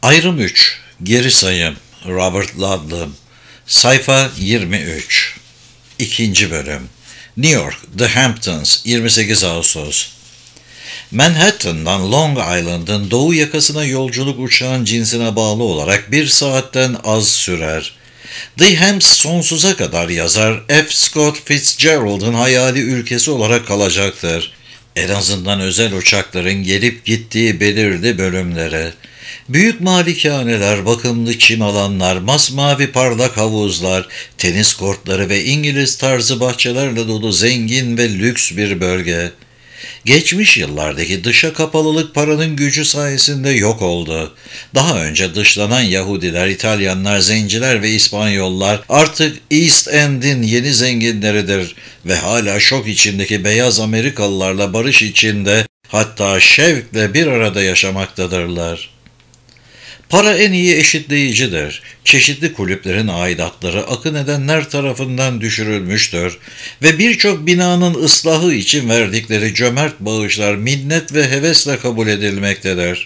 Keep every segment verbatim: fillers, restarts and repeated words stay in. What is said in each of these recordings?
Ayrım üç. Geri sayım. Robert Ludlum. Sayfa yirmi üç. İkinci bölüm. New York, The Hamptons, yirmi sekiz Ağustos. Manhattan'dan Long Island'ın doğu yakasına yolculuk uçağın cinsine bağlı olarak bir saatten az sürer. The Hams sonsuza kadar yazar F. Scott Fitzgerald'ın hayali ülkesi olarak kalacaktır. En azından özel uçakların gelip gittiği belirli bölümlere. Büyük malikaneler, bakımlı çim alanlar, masmavi parlak havuzlar, tenis kortları ve İngiliz tarzı bahçelerle dolu zengin ve lüks bir bölge. Geçmiş yıllardaki dışa kapalılık paranın gücü sayesinde yok oldu. Daha önce dışlanan Yahudiler, İtalyanlar, Zenciler ve İspanyollar artık East End'in yeni zenginleridir ve hala şok içindeki beyaz Amerikalılarla barış içinde, hatta şevkle bir arada yaşamaktadırlar. Para en iyi eşitleyicidir. Çeşitli kulüplerin aidatları akın edenler tarafından düşürülmüştür ve birçok binanın ıslahı için verdikleri cömert bağışlar minnet ve hevesle kabul edilmektedir.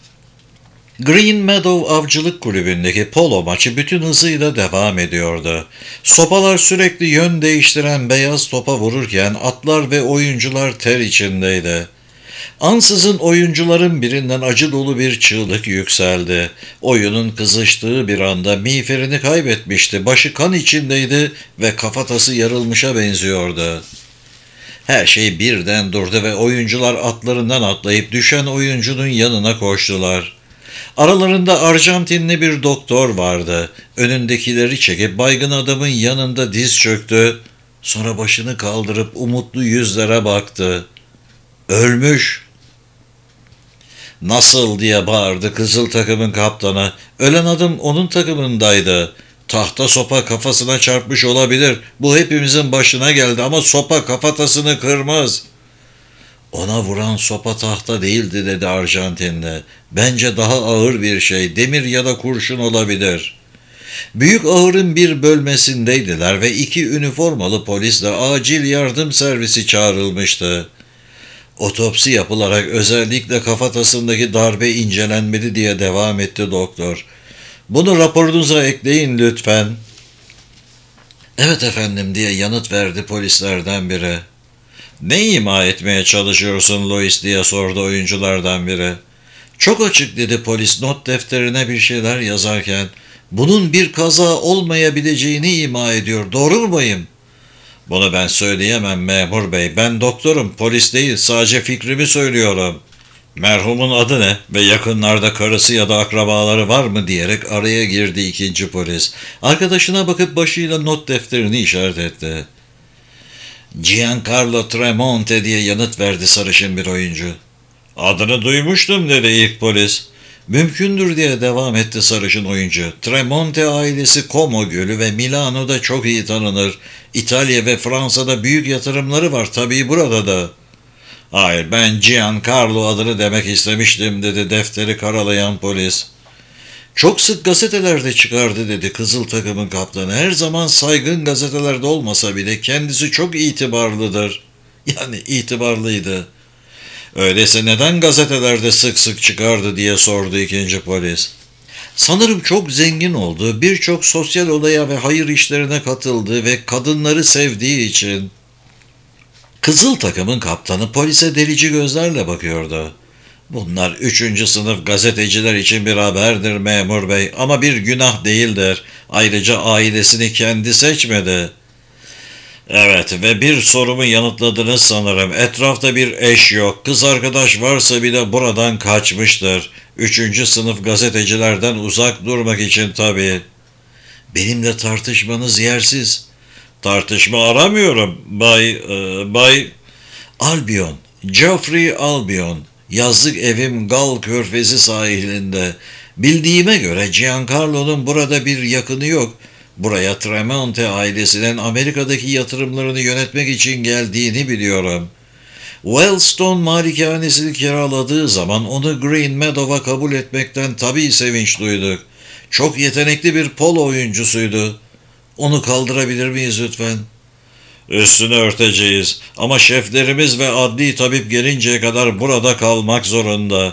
Green Meadow Avcılık Kulübü'ndeki polo maçı bütün hızıyla devam ediyordu. Sopalar sürekli yön değiştiren beyaz topa vururken atlar ve oyuncular ter içindeydi. Ansızın oyuncuların birinden acı dolu bir çığlık yükseldi. Oyunun kızıştığı bir anda miğferini kaybetmişti, başı kan içindeydi ve kafatası yarılmışa benziyordu. Her şey birden durdu ve oyuncular atlarından atlayıp düşen oyuncunun yanına koştular. Aralarında Arjantinli bir doktor vardı. Önündekileri çekip baygın adamın yanında diz çöktü. Sonra başını kaldırıp umutlu yüzlere baktı. "Ölmüş." "Nasıl?" diye bağırdı kızıl takımın kaptanı. "Ölen adam onun takımındaydı. Tahta sopa kafasına çarpmış olabilir. Bu hepimizin başına geldi ama sopa kafatasını kırmaz." "Ona vuran sopa tahta değildi," dedi Arjantinli. "Bence daha ağır bir şey, demir ya da kurşun olabilir." Büyük ahırın bir bölmesindeydiler ve iki üniformalı polisle acil yardım servisi çağrılmıştı. "Otopsi yapılarak özellikle kafatasındaki darbe incelenmeli," diye devam etti doktor. "Bunu raporunuza ekleyin lütfen." "Evet efendim," diye yanıt verdi polislerden biri. "Ne ima etmeye çalışıyorsun Louis?" diye sordu oyunculardan biri. "Çok açık," dedi polis not defterine bir şeyler yazarken. "Bunun bir kaza olmayabileceğini ima ediyor. Doğru mu bayım?" "Bunu ben söyleyemem memur bey. Ben doktorum, polis değil. Sadece fikrimi söylüyorum." "Merhumun adı ne ve yakınlarda karısı ya da akrabaları var mı?" diyerek araya girdi ikinci polis. Arkadaşına bakıp başıyla not defterini işaret etti. "Giancarlo Tremonte," diye yanıt verdi sarışın bir oyuncu. "Adını duymuştum," dedi ilk polis. "Mümkündür," diye devam etti sarışın oyuncu. "Tremonte ailesi Como Gölü ve Milano'da çok iyi tanınır. İtalya ve Fransa'da büyük yatırımları var, tabii burada da." "Hayır, ben Giancarlo adını demek istemiştim," dedi defteri karalayan polis. "Çok sık gazetelerde çıkardı," dedi kızıl takımın kaptanı. "Her zaman saygın gazetelerde olmasa bile kendisi çok itibarlıdır." Yani itibarlıydı. "Öyleyse neden gazetelerde sık sık çıkardı?" diye sordu ikinci polis. "Sanırım çok zengin olduğu, birçok sosyal olaya ve hayır işlerine katıldığı ve kadınları sevdiği için." Kızıl takımın kaptanı polise delici gözlerle bakıyordu. "Bunlar üçüncü sınıf gazeteciler için bir haberdir memur bey, ama bir günah değildir. Ayrıca ailesini kendi seçmedi." "Evet ve bir sorumu yanıtladınız sanırım. Etrafta bir eş yok. Kız arkadaş varsa bile buradan kaçmıştır. Üçüncü sınıf gazetecilerden uzak durmak için tabii." "Benimle tartışmanız yersiz." "Tartışma aramıyorum. Bay, e, Bay Albion, Geoffrey Albion. Yazlık evim Gal Körfezi sahilinde. Bildiğime göre Giancarlo'nun burada bir yakını yok. Buraya Tremonte ailesinin Amerika'daki yatırımlarını yönetmek için geldiğini biliyorum. Wellstone malikanesini kiraladığı zaman onu Green Meadow'a kabul etmekten tabii sevinç duyduk. Çok yetenekli bir polo oyuncusuydu. Onu kaldırabilir miyiz lütfen?" "Üstünü örteceğiz ama şeflerimiz ve adli tabip gelinceye kadar burada kalmak zorunda.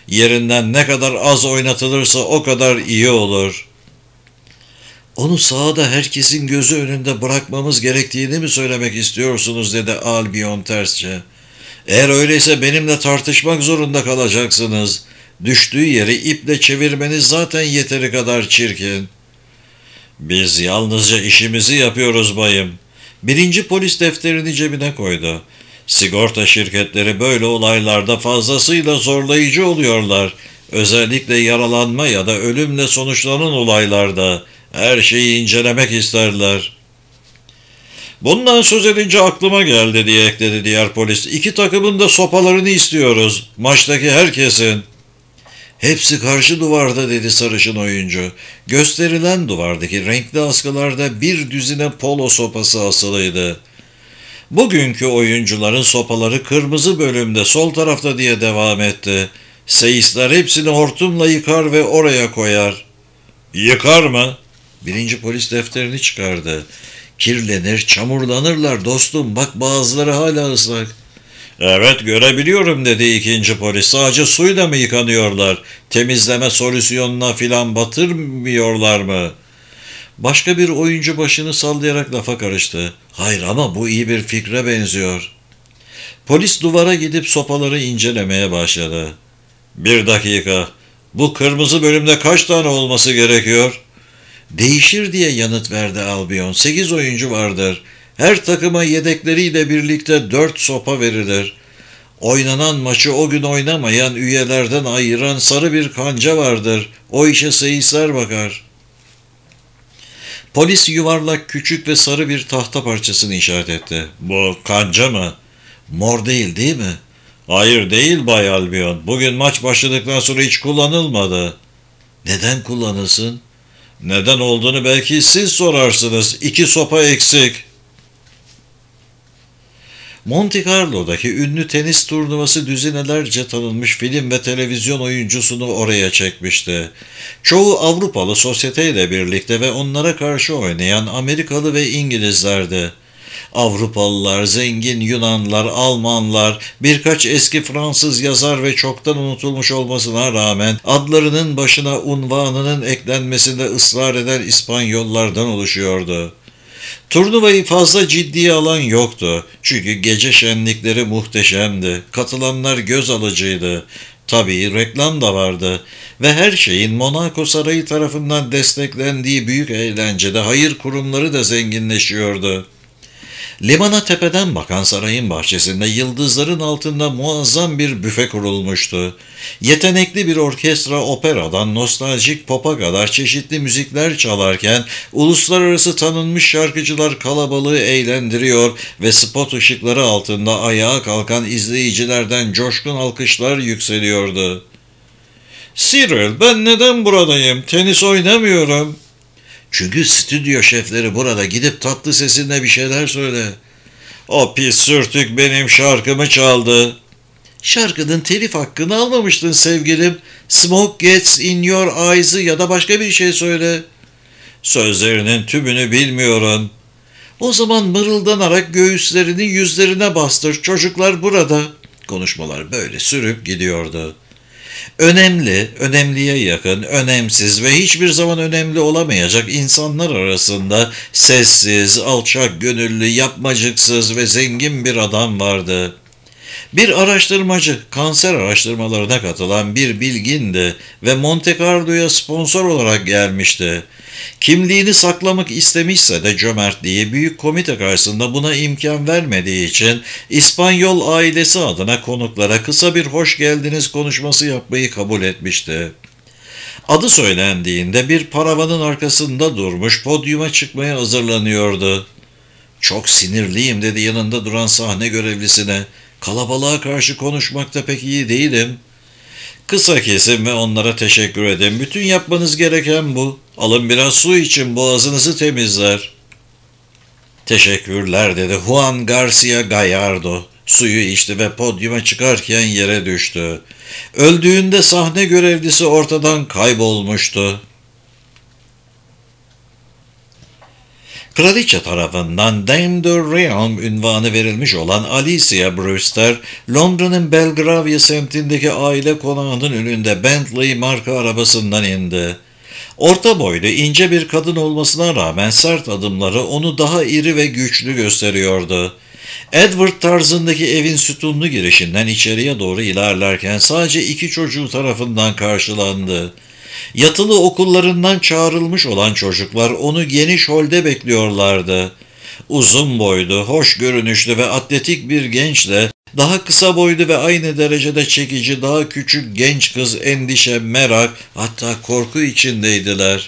Yerinden ne kadar az oynatılırsa o kadar iyi olur. Onu sahada herkesin gözü önünde bırakmamız gerektiğini mi söylemek istiyorsunuz, dedi Albion tersçe. Eğer öyleyse benimle tartışmak zorunda kalacaksınız. Düştüğü yeri iple çevirmeniz zaten yeteri kadar çirkin. Biz yalnızca işimizi yapıyoruz bayım. Birinci polis defterini cebine koydu. Sigorta şirketleri böyle olaylarda fazlasıyla zorlayıcı oluyorlar. Özellikle yaralanma ya da ölümle sonuçlanan olaylarda her şeyi incelemek isterler. Bundan söz edince aklıma geldi, diye ekledi diğer polis. İki takımın da sopalarını istiyoruz. Maçtaki herkesin. Hepsi karşı duvarda, dedi sarışın oyuncu. Gösterilen duvardaki renkli askılarda bir düzine polo sopası asılıydı. Bugünkü oyuncuların sopaları kırmızı bölümde sol tarafta, diye devam etti. Seyisler hepsini hortumla yıkar ve oraya koyar. Yıkar mı? Birinci polis defterini çıkardı. Kirlenir, çamurlanırlar dostum. Bak bazıları hala ıslak. Evet, görebiliyorum, dedi ikinci polis. Sadece suyla mı yıkanıyorlar? Temizleme solüsyonuna filan batırmıyorlar mı? Başka bir oyuncu başını sallayarak lafa karıştı. Hayır, ama bu iyi bir fikre benziyor. Polis duvara gidip sopaları incelemeye başladı. Bir dakika. Bu kırmızı bölümde kaç tane olması gerekiyor? Değişir, diye yanıt verdi Albion. Sekiz oyuncu vardır. Her takıma yedekleriyle birlikte dört sopa verilir. Oynanan maçı o gün oynamayan üyelerden ayıran sarı bir kanca vardır. O işe seyisler bakar. Polis yuvarlak, küçük ve sarı bir tahta parçasını işaret etti. Bu kanca mı? Mor değil, değil mi? Hayır, değil Bay Albion. Bugün maç başladıktan sonra hiç kullanılmadı. Neden kullanılsın? Neden olduğunu belki siz sorarsınız. İki sopa eksik. Monte Carlo'daki ünlü tenis turnuvası düzinelerce tanınmış film ve televizyon oyuncusunu oraya çekmişti. Çoğu Avrupalı sosyeteyle birlikte ve onlara karşı oynayan Amerikalı ve İngilizlerdi. Avrupalılar, zengin Yunanlar, Almanlar, birkaç eski Fransız yazar ve çoktan unutulmuş olmasına rağmen adlarının başına unvanının eklenmesinde ısrar eden İspanyollardan oluşuyordu. Turnuvayı fazla ciddiye alan yoktu. Çünkü gece şenlikleri muhteşemdi. Katılanlar göz alıcıydı. Tabii reklam da vardı. Ve her şeyin Monaco Sarayı tarafından desteklendiği büyük eğlencede hayır kurumları da zenginleşiyordu. Limana tepeden bakan sarayın bahçesinde yıldızların altında muazzam bir büfe kurulmuştu. Yetenekli bir orkestra operadan nostaljik popa kadar çeşitli müzikler çalarken uluslararası tanınmış şarkıcılar kalabalığı eğlendiriyor ve spot ışıkları altında ayağa kalkan izleyicilerden coşkun alkışlar yükseliyordu. "Cyril, ben neden buradayım? Tenis oynamıyorum." "Çünkü stüdyo şefleri burada, gidip tatlı sesinle bir şeyler söyle." "O pis sürtük benim şarkımı çaldı." "Şarkının telif hakkını almamıştın sevgilim. Smoke gets in your eyes'ı ya da başka bir şey söyle." "Sözlerinin tümünü bilmiyorum." "O zaman mırıldanarak göğüslerini yüzlerine bastır. Çocuklar burada." Konuşmalar böyle sürüp gidiyordu. Önemli, önemliye yakın, önemsiz ve hiçbir zaman önemli olamayacak insanlar arasında sessiz, alçak gönüllü, yapmacıksız ve zengin bir adam vardı. Bir araştırmacı, kanser araştırmalarına katılan bir bilgindi ve Monte Carlo'ya sponsor olarak gelmişti. Kimliğini saklamak istemişse de cömertliği büyük komite karşısında buna imkan vermediği için İspanyol ailesi adına konuklara kısa bir hoş geldiniz konuşması yapmayı kabul etmişti. Adı söylendiğinde bir paravanın arkasında durmuş podyuma çıkmaya hazırlanıyordu. "Çok sinirliyim," dedi yanında duran sahne görevlisine. "Kalabalığa karşı konuşmakta pek iyi değilim." "Kısa kesin ve onlara teşekkür edin. Bütün yapmanız gereken bu. Alın biraz su için, boğazınızı temizler." "Teşekkürler," dedi Juan Garcia Gallardo. Suyu içti ve podyuma çıkarken yere düştü. Öldüğünde sahne görevlisi ortadan kaybolmuştu. Kraliçe tarafından Dame de Realm ünvanı verilmiş olan Alicia Brewster, Londra'nın Belgravia semtindeki aile konağının önünde Bentley marka arabasından indi. Orta boylu, ince bir kadın olmasına rağmen sert adımları onu daha iri ve güçlü gösteriyordu. Edward tarzındaki evin sütunlu girişinden içeriye doğru ilerlerken sadece iki çocuğu tarafından karşılandı. Yatılı okullarından çağrılmış olan çocuklar onu geniş holde bekliyorlardı. Uzun boylu, hoş görünüşlü ve atletik bir gençle daha kısa boylu ve aynı derecede çekici daha küçük genç kız endişe, merak, hatta korku içindeydiler.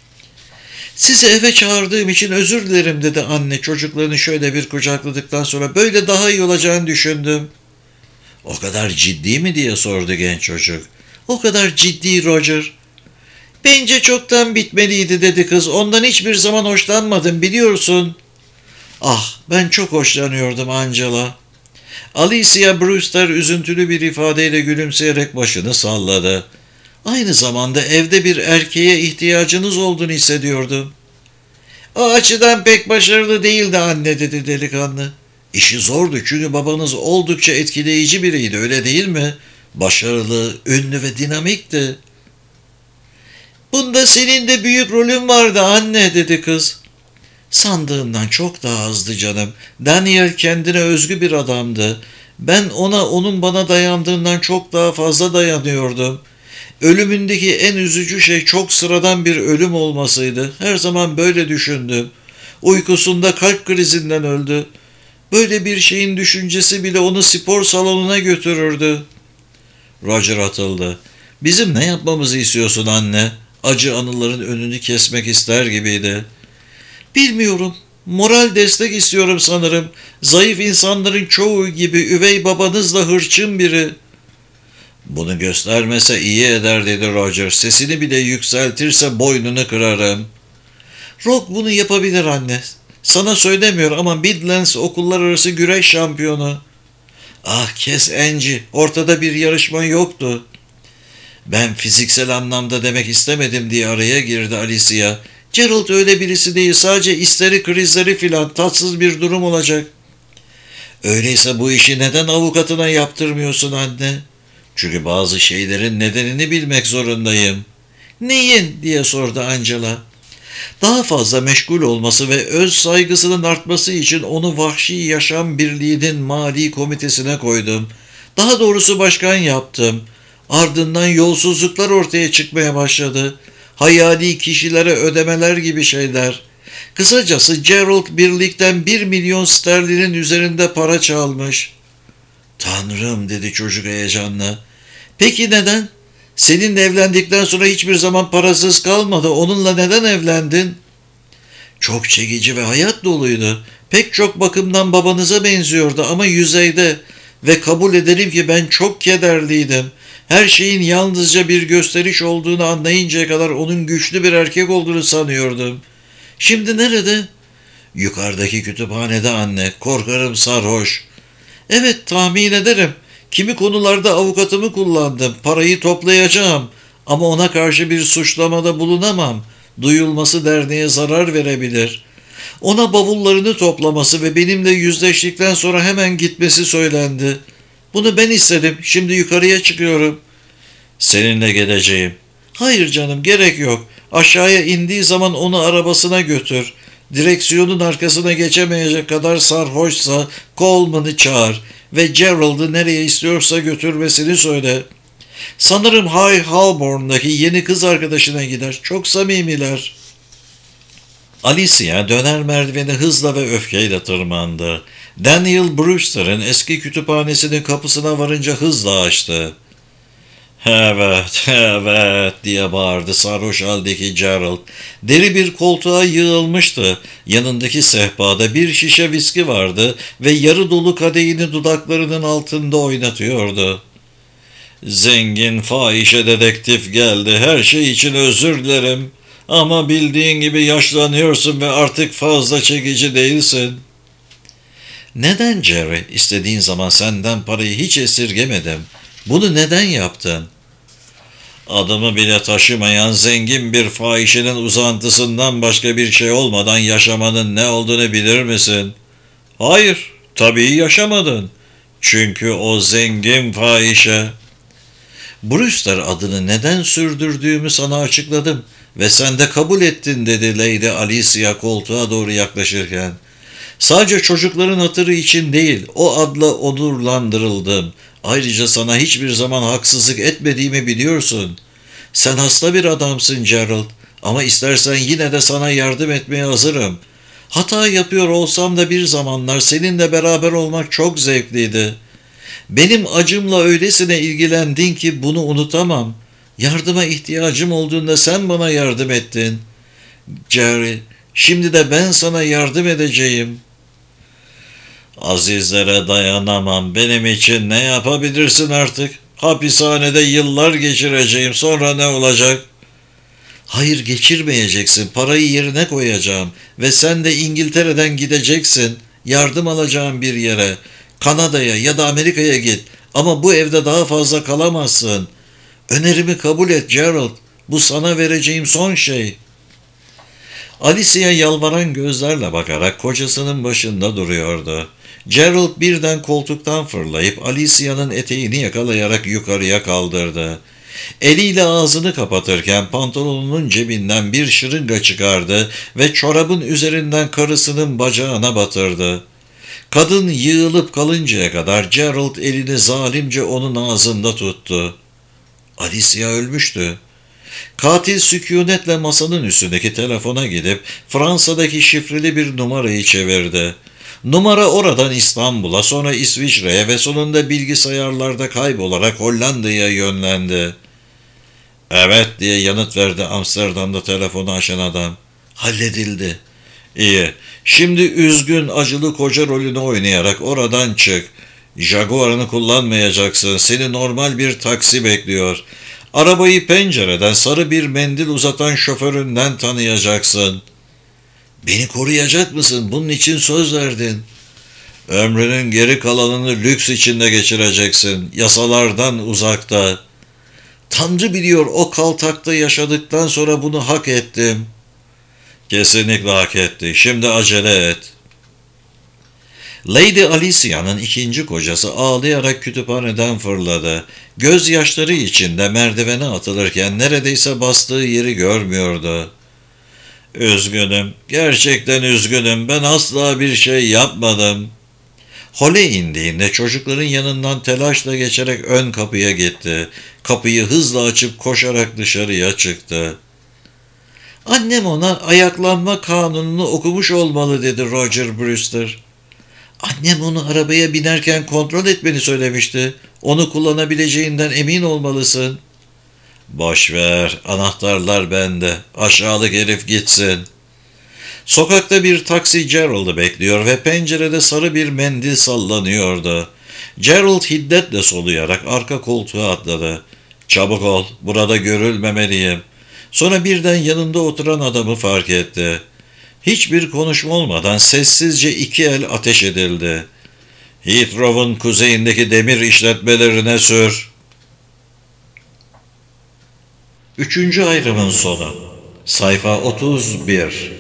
"Sizi eve çağırdığım için özür dilerim," dedi anne çocuklarını şöyle bir kucakladıktan sonra. "Böyle daha iyi olacağını düşündüm." "O kadar ciddi mi?" diye sordu genç çocuk. "O kadar ciddi Roger." "Bence çoktan bitmeliydi," dedi kız. "Ondan hiçbir zaman hoşlanmadım, biliyorsun." "Ah, ben çok hoşlanıyordum Angela." Alicia Brewster üzüntülü bir ifadeyle gülümseyerek başını salladı. "Aynı zamanda evde bir erkeğe ihtiyacınız olduğunu hissediyordum." "O açıdan pek başarılı değildi anne," dedi delikanlı. "İşi zordu çünkü babanız oldukça etkileyici biriydi, öyle değil mi? Başarılı, ünlü ve dinamikti." "Bunda senin de büyük rolün vardı anne," dedi kız. "Sandığımdan çok daha azdı canım. Daniel kendine özgü bir adamdı. Ben ona onun bana dayandığından çok daha fazla dayanıyordum. Ölümündeki en üzücü şey çok sıradan bir ölüm olmasıydı. Her zaman böyle düşündüm. Uykusunda kalp krizinden öldü. Böyle bir şeyin düşüncesi bile onu spor salonuna götürürdü." Roger atıldı. "Bizim ne yapmamızı istiyorsun anne?" Acı anıların önünü kesmek ister gibiydi. "Bilmiyorum. Moral destek istiyorum sanırım. Zayıf insanların çoğu gibi üvey babanız da hırçın biri." "Bunu göstermese iyi eder," dedi Roger. "Sesini bile yükseltirse boynunu kırarım." "Rock bunu yapabilir anne. Sana söylemiyor ama Midlands okullar arası güreş şampiyonu." "Ah kes Angie, ortada bir yarışma yoktu." "Ben fiziksel anlamda demek istemedim," diye araya girdi Alicia. "Gerald öyle birisi değil, sadece isteri krizleri filan, tatsız bir durum olacak." "Öyleyse bu işi neden avukatına yaptırmıyorsun anne?" "Çünkü bazı şeylerin nedenini bilmek zorundayım." "Neyin?" diye sordu Angela. Daha fazla meşgul olması ve öz saygısının artması için onu Vahşi Yaşam Birliği'nin mali komitesine koydum. Daha doğrusu başkan yaptım. Ardından yolsuzluklar ortaya çıkmaya başladı. Hayali kişilere ödemeler gibi şeyler. Kısacası Gerald birlikten bir milyon sterlinin üzerinde para çalmış. "Tanrım," dedi çocuk heyecanla. "Peki neden? Seninle evlendikten sonra hiçbir zaman parasız kalmadı. Onunla neden evlendin?" "Çok çekici ve hayat doluydu. Pek çok bakımdan babanıza benziyordu ama yüzeyde. Ve kabul edelim ki ben çok kederliydim. Her şeyin yalnızca bir gösteriş olduğunu anlayıncaya kadar onun güçlü bir erkek olduğunu sanıyordum." "Şimdi nerede?" "Yukarıdaki kütüphanede anne. Korkarım sarhoş." "Evet, tahmin ederim. Kimi konularda avukatımı kullandım. Parayı toplayacağım. Ama ona karşı bir suçlamada bulunamam. Duyulması derneğe zarar verebilir. Ona bavullarını toplaması ve benimle yüzleştikten sonra hemen gitmesi söylendi. Bunu ben istedim. Şimdi yukarıya çıkıyorum." "Seninle geleceğim." "Hayır canım, gerek yok. Aşağıya indiği zaman onu arabasına götür. Direksiyonun arkasına geçemeyecek kadar sarhoşsa Coleman'ı çağır ve Gerald'ı nereye istiyorsa götürmesini söyle. Sanırım High Holborn'daki yeni kız arkadaşına gider. Çok samimiler." Alicia döner merdiveni hızla ve öfkeyle tırmandı. Daniel Brewster'ın eski kütüphanesinin kapısına varınca hızla açtı. "Evet, evet," diye bağırdı sarhoş haldeki Gerald. Deri bir koltuğa yığılmıştı. Yanındaki sehpada bir şişe viski vardı ve yarı dolu kadehini dudaklarının altında oynatıyordu. "Zengin fahişe dedektif geldi. Her şey için özür dilerim. Ama bildiğin gibi yaşlanıyorsun ve artık fazla çekici değilsin." "Neden Jerry? İstediğin zaman senden parayı hiç esirgemedim. Bunu neden yaptın?" Adımı bile taşımayan zengin bir fahişenin uzantısından başka bir şey olmadan yaşamanın ne olduğunu bilir misin? Hayır, tabii yaşamadın. Çünkü o zengin fahişe. Brewster adını neden sürdürdüğümü sana açıkladım ve sen de kabul ettin dedi Lady Alicia koltuğa doğru yaklaşırken. Sadece çocukların hatırı için değil, o adla onurlandırıldım. Ayrıca sana hiçbir zaman haksızlık etmediğimi biliyorsun. Sen hasta bir adamsın Gerald ama istersen yine de sana yardım etmeye hazırım. Hata yapıyor olsam da bir zamanlar seninle beraber olmak çok zevkliydi. Benim acımla öylesine ilgilendin ki bunu unutamam. Yardıma ihtiyacım olduğunda sen bana yardım ettin. Jerry, şimdi de ben sana yardım edeceğim. Azizlere dayanamam. Benim için ne yapabilirsin artık? Hapishanede yıllar geçireceğim. Sonra ne olacak? Hayır, geçirmeyeceksin. Parayı yerine koyacağım. Ve sen de İngiltere'den gideceksin. Yardım alacağım bir yere. Kanada'ya ya da Amerika'ya git. Ama bu evde daha fazla kalamazsın. Önerimi kabul et Gerald. Bu sana vereceğim son şey. Alicia yalvaran gözlerle bakarak kocasının başında duruyordu. Gerald birden koltuktan fırlayıp Alicia'nın eteğini yakalayarak yukarıya kaldırdı. Eliyle ağzını kapatırken pantolonunun cebinden bir şırınga çıkardı ve çorabın üzerinden karısının bacağına batırdı. Kadın yığılıp kalıncaya kadar Gerald elini zalimce onun ağzında tuttu. Alicia ölmüştü. Katil sükunetle masanın üstündeki telefona gidip Fransa'daki şifreli bir numarayı çevirdi. Numara oradan İstanbul'a, sonra İsviçre'ye ve sonunda bilgisayarlarda kaybolarak Hollanda'ya yönlendi. Evet diye yanıt verdi Amsterdam'da telefonu açan adam. Halledildi. İyi. Şimdi üzgün acılı koca rolünü oynayarak oradan çık. Jaguar'ını kullanmayacaksın. Seni normal bir taksi bekliyor. Arabayı pencereden sarı bir mendil uzatan şoföründen tanıyacaksın. Beni koruyacak mısın? Bunun için söz verdin. Ömrünün geri kalanını lüks içinde geçireceksin. Yasalardan uzakta. Tanrı biliyor o kaltakta yaşadıktan sonra bunu hak ettim. Kesinlikle hak etti. Şimdi acele et. Lady Alicia'nın ikinci kocası ağlayarak kütüphaneden fırladı. Gözyaşları içinde merdivene atılırken neredeyse bastığı yeri görmüyordu. Üzgünüm, gerçekten üzgünüm. Ben asla bir şey yapmadım. Hole indiğinde çocukların yanından telaşla geçerek ön kapıya gitti. Kapıyı hızla açıp koşarak dışarıya çıktı. Annem ona ayaklanma kanununu okumuş olmalı dedi Roger Brewster. Annem onu arabaya binerken kontrol etmeni söylemişti. Onu kullanabileceğinden emin olmalısın. Boş ver, anahtarlar bende. Aşağılık herif gitsin. Sokakta bir taksi Gerald'ı bekliyor ve pencerede sarı bir mendil sallanıyordu. Gerald hiddetle soluyarak arka koltuğa atladı. Çabuk ol, burada görülmemeliyim. Sonra birden yanında oturan adamı fark etti. Hiçbir konuşma olmadan sessizce iki el ateş edildi. Heathrow'un kuzeyindeki demir işletmelerine sür. Üçüncü ayrımın sonu. Sayfa otuz bir.